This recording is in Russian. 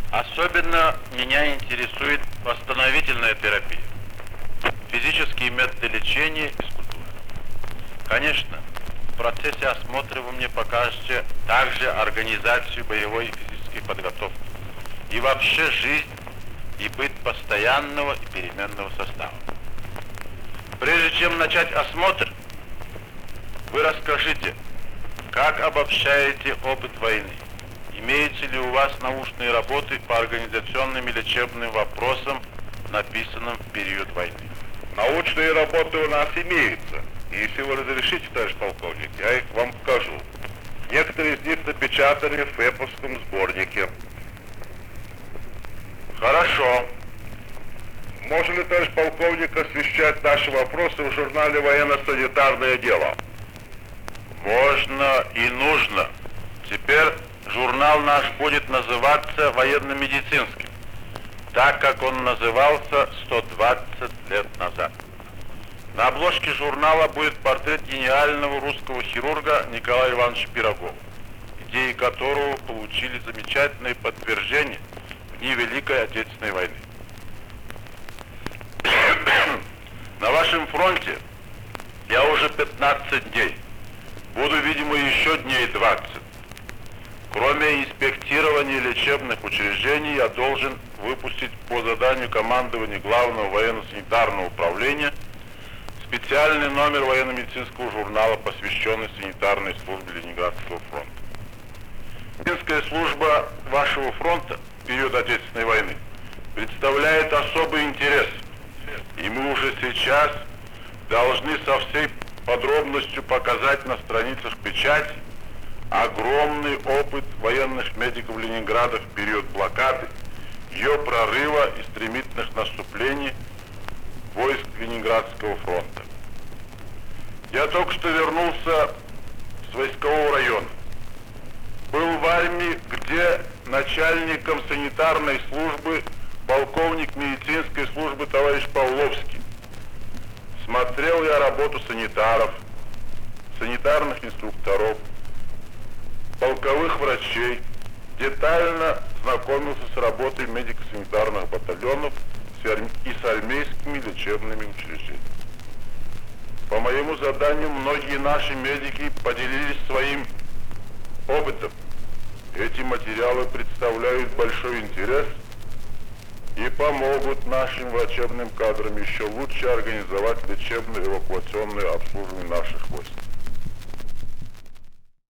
Особенно меня интересует восстановительная терапия, физические методы лечения и физкультура. Конечно, в процессе осмотра вы мне покажете также организацию боевой и физической подготовки и вообще жизнь и быт постоянного и переменного состава. Прежде чем начать осмотр, вы расскажите, как обобщаете опыт войны. Имеются ли у вас научные работы по организационным и лечебным вопросам, написанным в период войны? Научные работы у нас имеются. И если вы разрешите, товарищ полковник, я их вам покажу. Некоторые из них напечатаны в эповском сборнике. Хорошо. Можно ли, товарищ полковник, освещать наши вопросы в журнале «Военно-санитарное дело»? Можно и нужно. Теперь журнал наш будет называться военно-медицинским, так как он назывался 120 лет назад. На обложке журнала будет портрет гениального русского хирурга Николая Ивановича Пирогова, идеи которого получили замечательное подтверждение в дни Великой Отечественной войны. На вашем фронте я уже 15 дней. Буду, видимо, еще дней 20. Кроме инспектирования лечебных учреждений, я должен выпустить по заданию командования Главного военно-санитарного управления специальный номер военно-медицинского журнала, посвященный санитарной службе Ленинградского фронта. Медицинская служба вашего фронта в период Отечественной войны представляет особый интерес, и мы уже сейчас должны со всей подробностью показать на страницах печати огромный опыт военных медиков Ленинграда в период блокады, ее прорыва и стремительных наступлений войск Ленинградского фронта. Я только что вернулся с войскового района. Был в армии, где начальником санитарной службы полковник медицинской службы товарищ Павловский. Смотрел я работу санитаров, санитарных инструкторов, полковых врачей, детально знакомился с работой медико-санитарных батальонов и с армейскими лечебными учреждениями. По моему заданию многие наши медики поделились своим опытом. Эти материалы представляют большой интерес и помогут нашим врачебным кадрам еще лучше организовать лечебное и эвакуационное обслуживание наших войск.